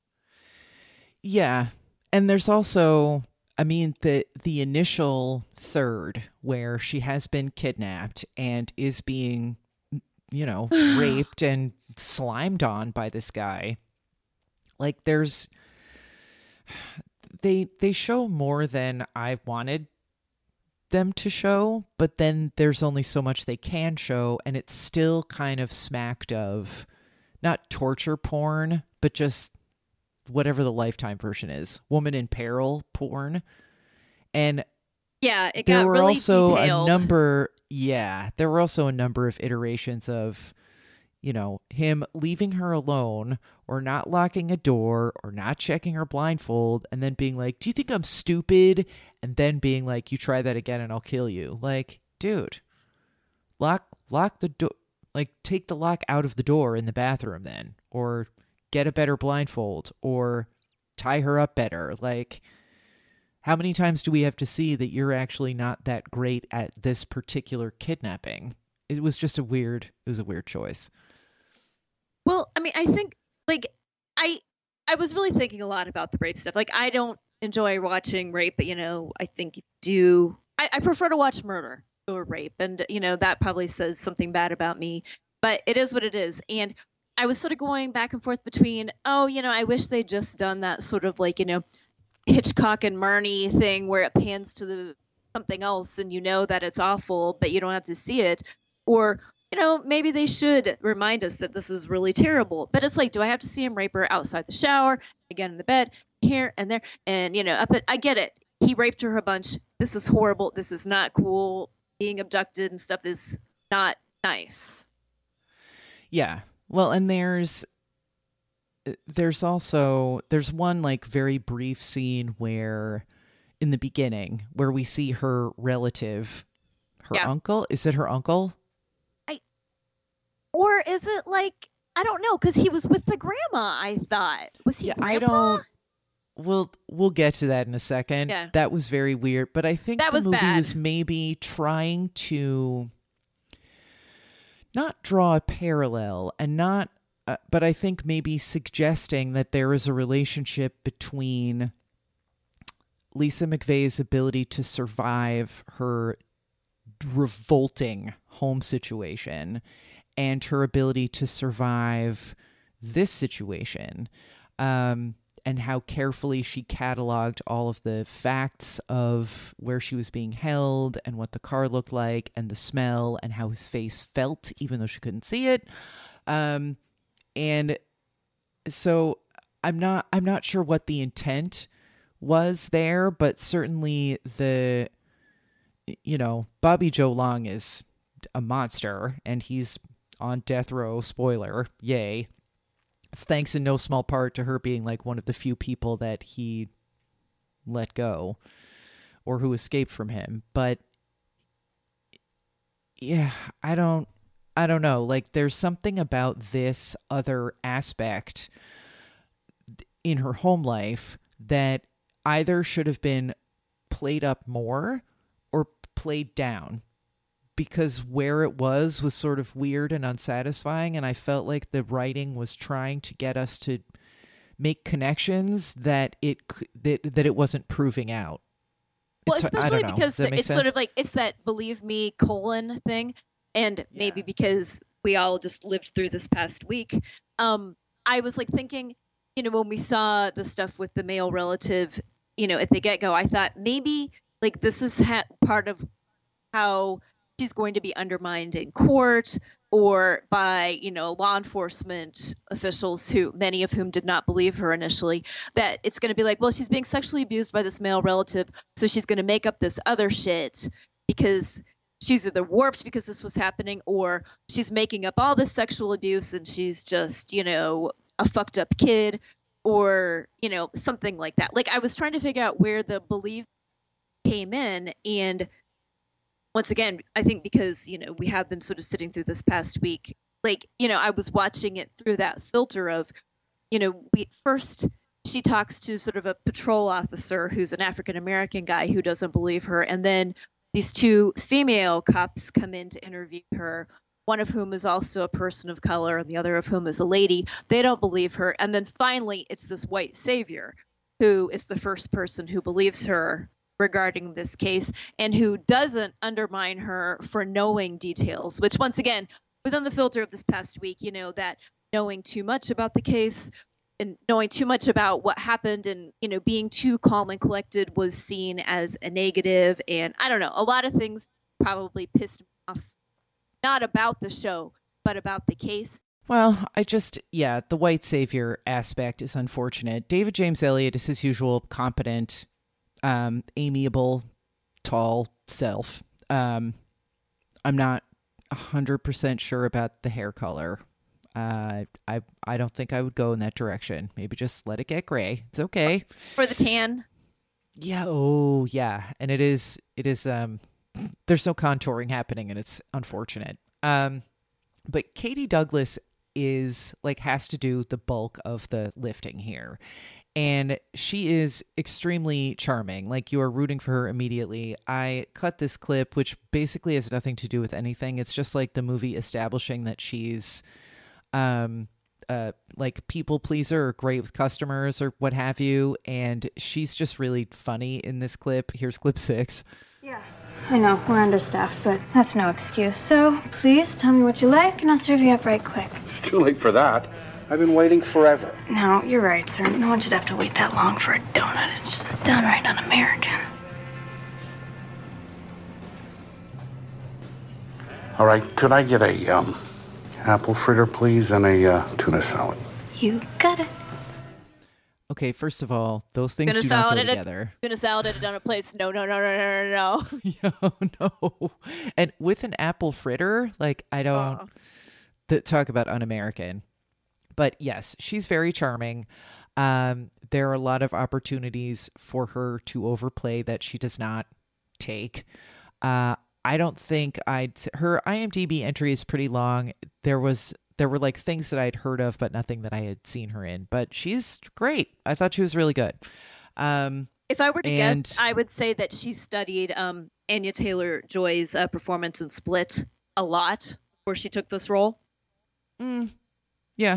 Yeah. And there's also, I mean, the the initial third where she has been kidnapped and is being, you know, raped and slimed on by this guy. Like, there's, they they show more than I wanted them to show, but then there's only so much they can show, and it's still kind of smacked of not torture porn, but just whatever the Lifetime version is, woman in peril porn. And yeah, it there got were really also detailed. a number, yeah, there were also a number of iterations of, you know, him leaving her alone or not locking a door or not checking her blindfold and then being like, do you think I'm stupid? And then being like, you try that again and I'll kill you. Like, dude, lock, lock the door. Like, take the lock out of the door in the bathroom then, or get a better blindfold, or tie her up better. Like, how many times do we have to see that you're actually not that great at this particular kidnapping? It was just a weird, it was a weird choice. Well, I mean, I think, like, I I was really thinking a lot about the rape stuff. Like, I don't enjoy watching rape, but, you know, I think you do. I, I prefer to watch murder or rape. And, you know, that probably says something bad about me. But it is what it is. And I was sort of going back and forth between, oh, you know, I wish they'd just done that sort of like, you know, Hitchcock and Marnie thing where it pans to the something else and you know that it's awful, but you don't have to see it. Or, you know, maybe they should remind us that this is really terrible. But it's like, do I have to see him rape her outside the shower, again in the bed, here and there? And, you know, up at, I get it. He raped her a bunch. This is horrible. This is not cool. Being abducted and stuff is not nice. Yeah. Well, and there's there's also there's one like very brief scene where in the beginning where we see her relative, her Yeah. uncle. Is it her uncle? I or is it like, I don't know, because he was with the grandma, I thought. Was he Yeah, grandpa? I don't. We'll we'll get to that in a second. Yeah. That was very weird, but I think That the was movie bad. was maybe trying to not draw a parallel and not, uh, but I think maybe suggesting that there is a relationship between Lisa McVey's ability to survive her revolting home situation and her ability to survive this situation, um, and how carefully she cataloged all of the facts of where she was being held and what the car looked like and the smell and how his face felt, even though she couldn't see it. Um, and so I'm not, I'm not sure what the intent was there, but certainly the, you know, Bobby Joe Long is a monster and he's on death row. Spoiler. Yay. It's thanks in no small part to her being like one of the few people that he let go or who escaped from him. But yeah, I don't, I don't know. Like there's something about this other aspect in her home life that either should have been played up more or played down, because where it was was sort of weird and unsatisfying, and I felt like the writing was trying to get us to make connections that it that, that it wasn't proving out. Well, It's- I don't especially know. because Does that the, make it's sort sense? of like it's that believe me colon thing, and maybe because we all just lived through this past week, um, I was like thinking, you know, when we saw the stuff with the male relative, you know, at the get-go, I thought maybe like this is ha- part of how she's going to be undermined in court or by, you know, law enforcement officials who, many of whom did not believe her initially, that it's going to be like, well, she's being sexually abused by this male relative, so she's going to make up this other shit because she's either warped because this was happening or she's making up all this sexual abuse and she's just, you know, a fucked up kid or, you know, something like that. Like I was trying to figure out where the belief came in, and once again, I think because, you know, we have been sort of sitting through this past week, like, you know, I was watching it through that filter of, you know, we first she talks to sort of a patrol officer who's an African-American guy who doesn't believe her. And then these two female cops come in to interview her, one of whom is also a person of color and the other of whom is a lady. They don't believe her. And then finally, it's this white savior who is the first person who believes her regarding this case and who doesn't undermine her for knowing details, which once again, within the filter of this past week, you know, that knowing too much about the case and knowing too much about what happened and, you know, being too calm and collected was seen as a negative. And I don't know, a lot of things probably pissed me off, not about the show, but about the case. Well, I just, yeah, the white savior aspect is unfortunate. David James Elliott is his usual competent, um, amiable, tall self. Um, I'm not one hundred percent sure about the hair color. Uh, I I don't think I would go in that direction. Maybe just let it get gray. It's okay. For the tan. Yeah. Oh, yeah. And it is, it is, um, there's no contouring happening and it's unfortunate. Um, but Katie Douglas is like, has to do the bulk of the lifting here. And she is extremely charming. Like, you are rooting for her immediately. I cut this clip, which basically has nothing to do with anything. It's just like the movie establishing that she's, um, uh, like people pleaser or great with customers or what have you. And she's just really funny in this clip. Here's clip six. Yeah, I know, we're understaffed, but that's no excuse. So, please tell me what you like, and I'll serve you up right quick. It's too late for that. I've been waiting forever. No, you're right, sir. No one should have to wait that long for a donut. It's just downright un-American. All right, could I get a um, apple fritter, please, and a uh, tuna salad? You got it. Okay, first of all, those things Tuna do not salad go at a together. tuna salad at a donut place. No, no, no, no, no, no, no. Yo, no. And with an apple fritter, like, I don't Oh. th- talk about un-American. But yes, she's very charming. Um, there are a lot of opportunities for her to overplay that she does not take. Uh, I don't think I'd her I M D B entry is pretty long. There was there were like things that I'd heard of, but nothing that I had seen her in. But she's great. I thought she was really good. Um, If I were to and- guess, I would say that she studied um, Anya Taylor-Joy's uh, performance in Split a lot before she took this role. Mm, yeah,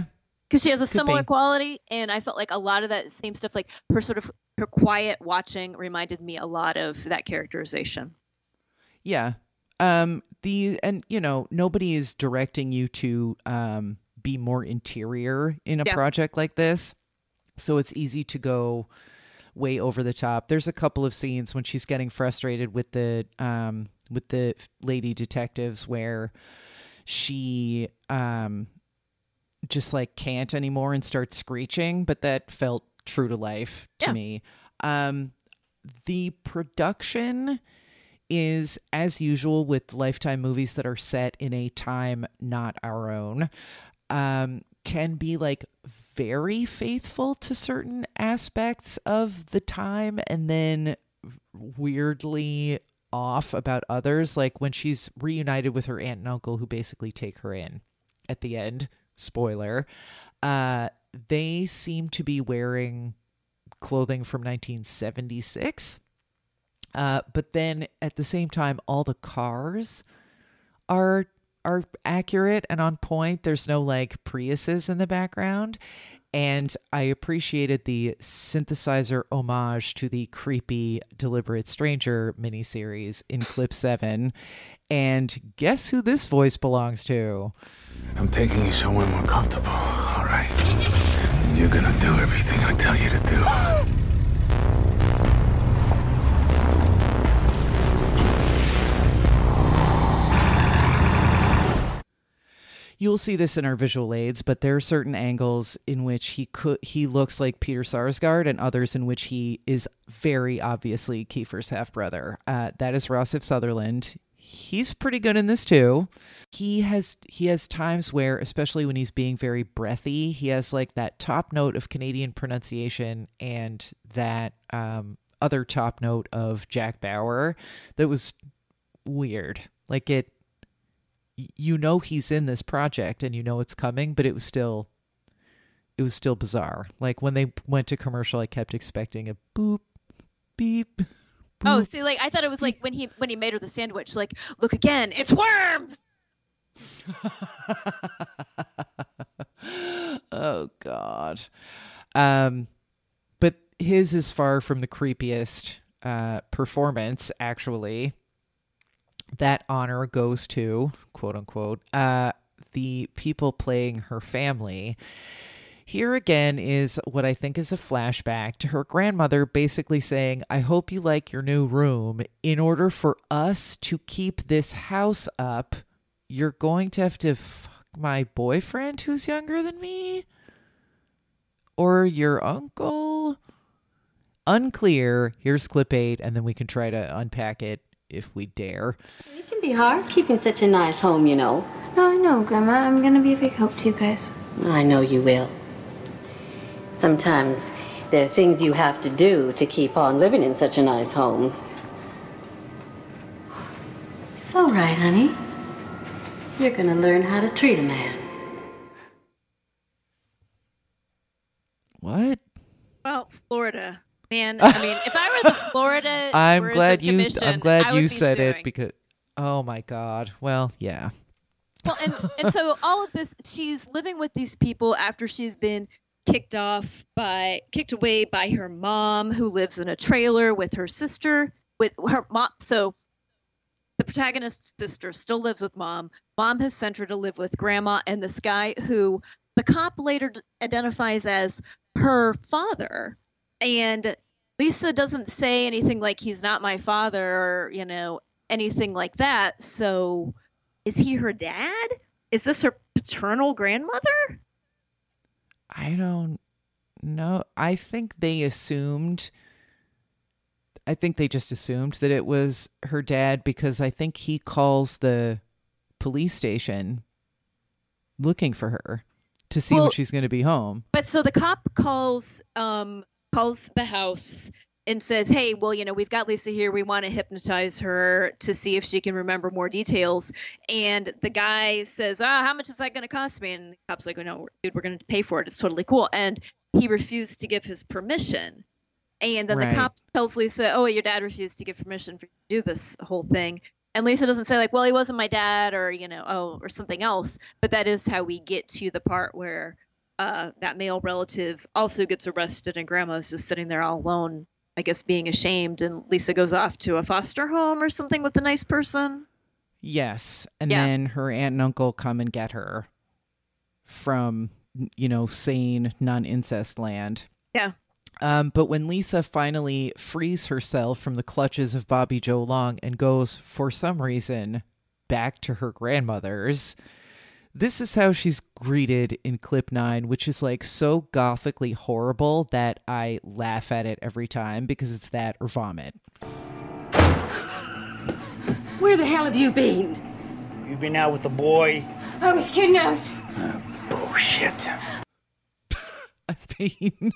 because she has a Could similar be. quality, and I felt like a lot of that same stuff, like her sort of her quiet watching, reminded me a lot of that characterization. Yeah. Um, the and you know nobody is directing you to um, be more interior in a Yeah. project like this, so it's easy to go way over the top. There's a couple of scenes when she's getting frustrated with the um, with the lady detectives where she um, just like can't anymore and starts screeching, but that felt true to life to Yeah. me. Um, the production is, as usual with Lifetime movies that are set in a time not our own, um, can be like very faithful to certain aspects of the time and then weirdly off about others. Like when she's reunited with her aunt and uncle who basically take her in at the end, spoiler, uh, they seem to be wearing clothing from nineteen seventy-six. Uh, but then at the same time, all the cars are are accurate and on point. There's no like Priuses in the background. And I appreciated the synthesizer homage to the creepy Deliberate Stranger miniseries in clip seven. And guess who this voice belongs to? I'm taking you somewhere more comfortable, all right? And you're gonna do everything I tell you to do. You'll see this in our visual aids, but there are certain angles in which he could he looks like Peter Sarsgaard and others in which he is very obviously Kiefer's half-brother. Uh, that is Rossif Sutherland. He's pretty good in this too. He has he has times where, especially when he's being very breathy, he has like that top note of Canadian pronunciation and that um, other top note of Jack Bauer that was weird. Like it, you know, he's in this project and you know it's coming, but it was still, it was still bizarre. Like when they went to commercial, I kept expecting a boop, beep. Oh, see, like I thought it was like when he when he made her the sandwich, like, look again, it's worms. Oh God. Um, but his is far from the creepiest uh, performance, actually. That honor goes to, quote unquote, uh, the people playing her family. Here again is what I think is a flashback to her grandmother basically saying, I hope you like your new room. In order for us to keep this house up, you're going to have to fuck my boyfriend who's younger than me? Or your uncle? Unclear. Here's clip eight, and then we can try to unpack it if we dare. It can be hard keeping such a nice home, you know. No, I know, Grandma. I'm gonna be a big help to you guys. I know you will. Sometimes there are things you have to do to keep on living in such a nice home. It's all right, honey. You're gonna learn how to treat a man. What? Well, Florida. Man, I mean, if I were the Florida I'm Tourism glad you Commission, I'm glad I would you be said suing. it because oh my God. Well, yeah. Well, and and so all of this, she's living with these people after she's been kicked off by, kicked away by her mom, who lives in a trailer with her sister, with her mom. So the protagonist's sister still lives with mom. Mom has sent her to live with grandma and this guy who the cop later d- identifies as her father. And Lisa doesn't say anything like he's not my father or, you know, anything like that. So is he her dad? Is this her paternal grandmother? I don't know. I think they assumed I think they just assumed that it was her dad because I think he calls the police station looking for her to see Well, when she's going to be home. But so the cop calls um calls the house and says, hey, well, you know, we've got Lisa here. We want to hypnotize her to see if she can remember more details. And the guy says, ah, how much is that going to cost me? And the cop's like, oh, no, dude, we're going to pay for it. It's totally cool. And he refused to give his permission. And then Right. the cop tells Lisa, oh, your dad refused to give permission for you to do this whole thing. And Lisa doesn't say like, well, he wasn't my dad or, you know, oh, or something else. But that is how we get to the part where uh, that male relative also gets arrested, and Grandma's just sitting there all alone, I guess being ashamed, and Lisa goes off to a foster home or something with a nice person. Yes. And Yeah. then her aunt and uncle come and get her from, you know, sane, non-incest land. Yeah. Um, but when Lisa finally frees herself from the clutches of Bobby Joe Long and goes, for some reason, back to her grandmother's, this is how she's greeted in clip nine, which is like so gothically horrible that I laugh at it every time because it's that or vomit. Where the hell have you been? You've been out with the boy? I was kidnapped. Bullshit. I mean,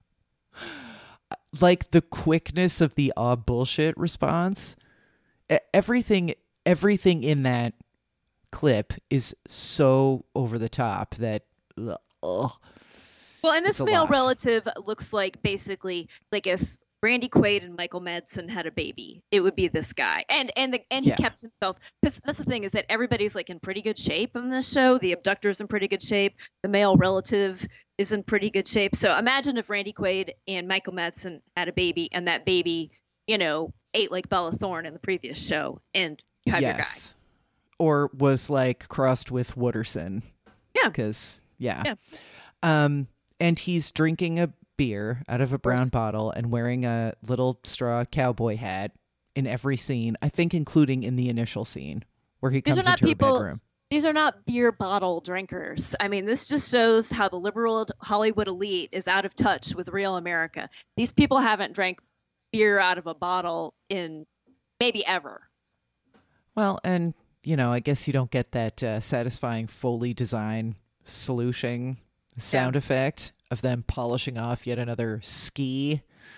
like the quickness of the uh, bullshit response, e- everything, everything in that clip is so over the top that, ugh. Well, and It's this a male lot. relative looks like basically like if Randy Quaid and Michael Madsen had a baby, it would be this guy. And and the, and he Yeah. kept himself, because that's the thing, is that everybody's like in pretty good shape in this show. The abductor's in pretty good shape. The male relative is in pretty good shape. So imagine if Randy Quaid and Michael Madsen had a baby, and that baby, you know, ate like Bella Thorne in the previous show, and you have your guy. Yes. Or was like crossed with Wooderson. Yeah. Because, yeah. Yeah. Um, and he's drinking a beer out of a brown bottle and wearing a little straw cowboy hat in every scene, I think including in the initial scene where he These comes are not into people. her bedroom. These are not beer bottle drinkers. I mean, this just shows how the liberal Hollywood elite is out of touch with real America. These people haven't drank beer out of a bottle in maybe ever. Well, and, you know, I guess you don't get that uh, satisfying Foley design solution sound effect of them polishing off yet another ski.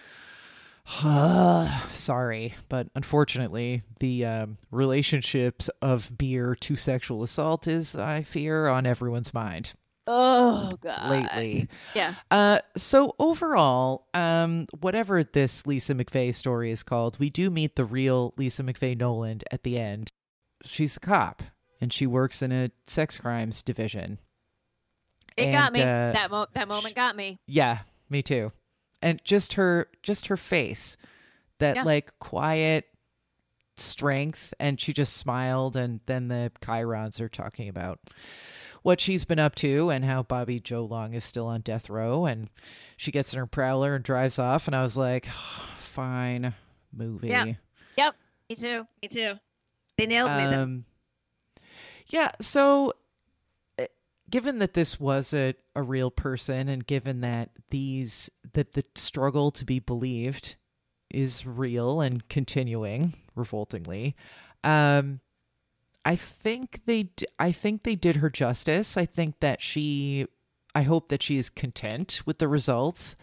Sorry, but unfortunately, the um, relationships of beer to sexual assault is, I fear, on everyone's mind Oh God. lately. Yeah. Uh, so overall, um, whatever this Lisa McVeigh story is called, we do meet the real Lisa McVeigh Noland at the end. She's a cop, and she works in a sex crimes division. It And, got me. uh, that mo- that moment got me. Yeah, me too. And just her, just her face, that Yeah. like quiet strength, and she just smiled. And then the Chirons are talking about what she's been up to and how Bobby Joe Long is still on death row. And she gets in her Prowler and drives off. And I was like, fine, movie. Yeah. Yep. Me too. Me too. They nailed me. Then. Um, yeah. So, uh, given that this was a, a real person, and given that these that the struggle to be believed is real and continuing, revoltingly, um, I think they d- I think they did her justice. I think that she. I hope that she is content with the results.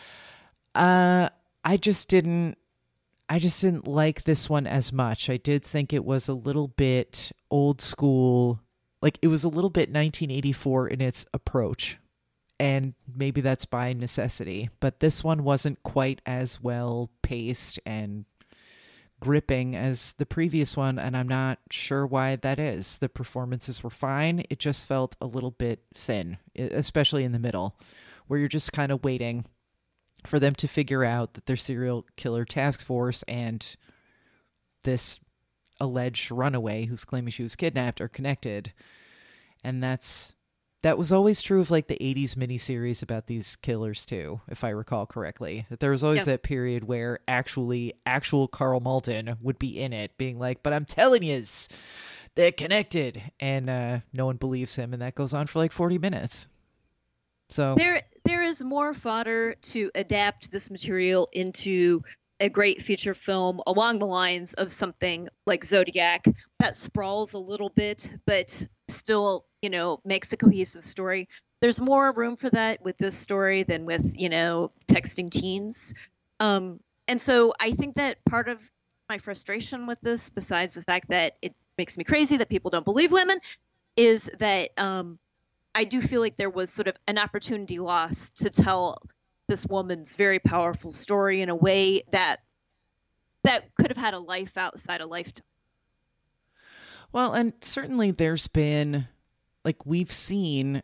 Uh, I just didn't. I just didn't like this one as much. I did think it was a little bit old school, like it was a little bit nineteen eighty-four in its approach. And maybe that's by necessity, but this one wasn't quite as well paced and gripping as the previous one, and I'm not sure why that is. The performances were fine. It just felt a little bit thin, especially in the middle, where you're just kind of waiting for them to figure out that their serial killer task force and this alleged runaway who's claiming she was kidnapped are connected. And that's that was always true of like the eighties miniseries about these killers too, if I recall correctly. That there was always Yeah. that period where actually actual Carl Malden would be in it, being like, but I'm telling yous, they're connected. And uh, no one believes him, and that goes on for like forty minutes. So There, there is more fodder to adapt this material into a great feature film along the lines of something like Zodiac that sprawls a little bit, but still, you know, makes a cohesive story. There's more room for that with this story than with, you know, Texting Teens. Um, and so I think that part of my frustration with this, besides the fact that it makes me crazy that people don't believe women, is that um, I do feel like there was sort of an opportunity lost to tell this woman's very powerful story in a way that that could have had a life outside a lifetime. Well, and certainly there's been, like, we've seen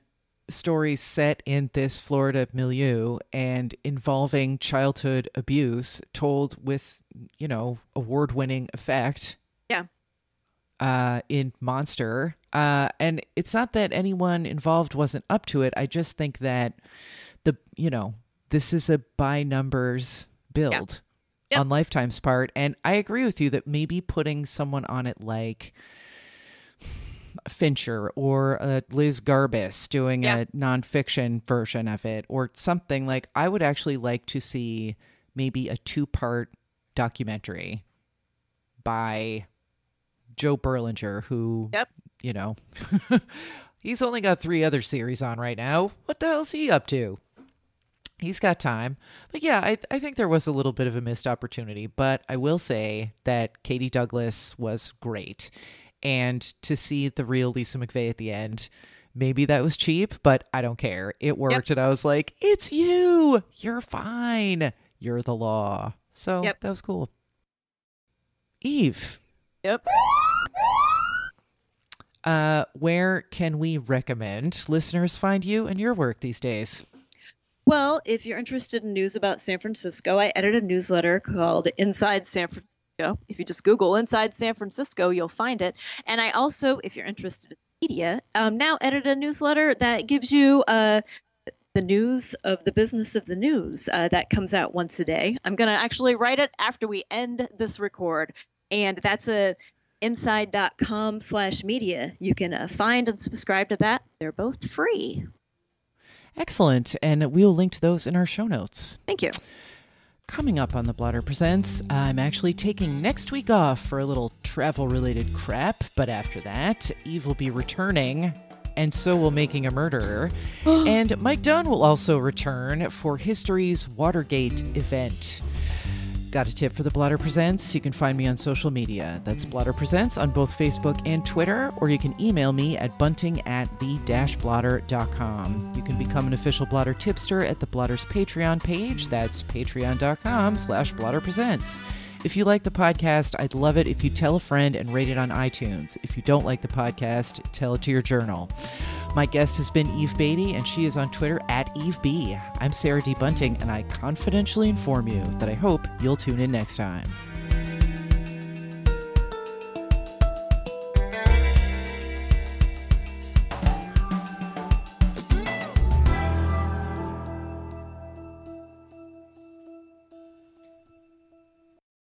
stories set in this Florida milieu and involving childhood abuse told with, you know, award-winning effect. Yeah. Uh, in Monster. Uh, and it's not that anyone involved wasn't up to it. I just think that the, you know, this is a by numbers build yeah. Yep. on Lifetime's part. And I agree with you that maybe putting someone on it like Fincher or uh, Liz Garbus doing yeah. a nonfiction version of it or something, like I would actually like to see maybe a two-part documentary by Joe Berlinger, who, yep. you know, he's only got three other series on right now. What the hell's he up to? He's got time. But yeah, I, I think there was a little bit of a missed opportunity, but I will say that Katie Douglas was great. And to see the real Lisa McVeigh at the end, maybe that was cheap, but I don't care. It worked. Yep. And I was like, it's you. You're fine. You're the law. So yep. that was cool. Eve. Yep. Uh, where can we recommend listeners find you and your work these days? Well, if you're interested in news about San Francisco, I edit a newsletter called Inside San Francisco. If you just Google Inside San Francisco, you'll find it. And I also, if you're interested in media, um, now edit a newsletter that gives you uh, the news of the business of the news. Uh, that comes out once a day. I'm going to actually write it after we end this record. And that's a inside.com slash media. You can uh, find and subscribe to that. They're both free. Excellent. And we'll link to those in our show notes. Thank you. Coming up on The Blotter Presents, I'm actually taking next week off for a little travel-related crap, but after that, Eve will be returning, and so will Making a Murderer, and Mike Dunn will also return for History's Watergate event. Got a tip for The Blotter Presents? You can find me on social media. That's Blotter Presents on both Facebook and Twitter, or you can email me at bunting at the dash blotter dot com. You can become an official Blotter tipster at the Blotter's Patreon page. That's patreon.com slash Blotter Presents. If you like the podcast, I'd love it if you tell a friend and rate it on iTunes. If you don't like the podcast, tell it to your journal. My guest has been Eve Beatty, and she is on Twitter at Eve B. I'm Sarah D. Bunting, and I confidentially inform you that I hope you'll tune in next time.